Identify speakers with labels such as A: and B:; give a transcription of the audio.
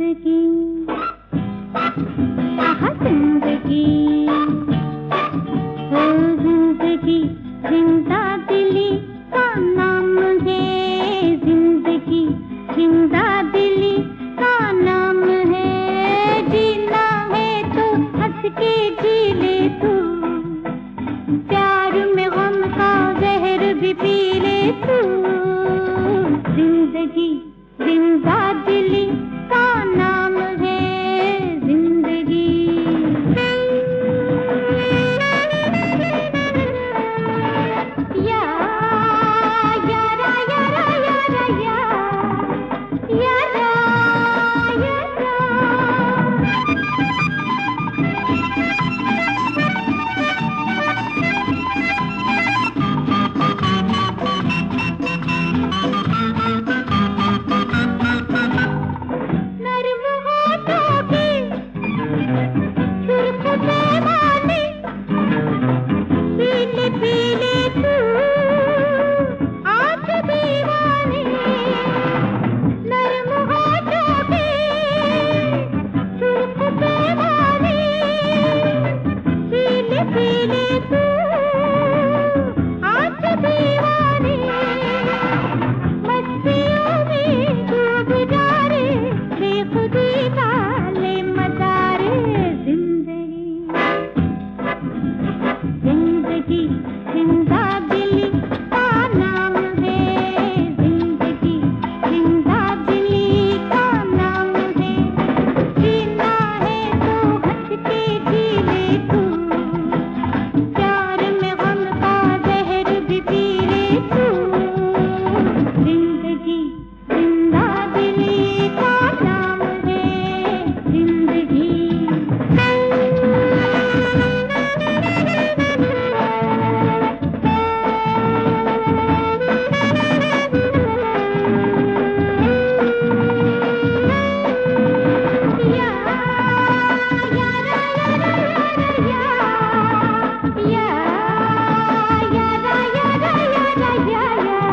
A: जिंदगी आहा जिंदगी ओ जिंदगी जिंदा दिली का नाम है जिंदगी जिंदा दिली का नाम है जीना है तो हंस के जी ले तू प्यार में गम का जहर भी पी ले तू जिंदगी जिंदा दिली का नाम है जिंदगी या यारा यारा यारा या यारा यारा या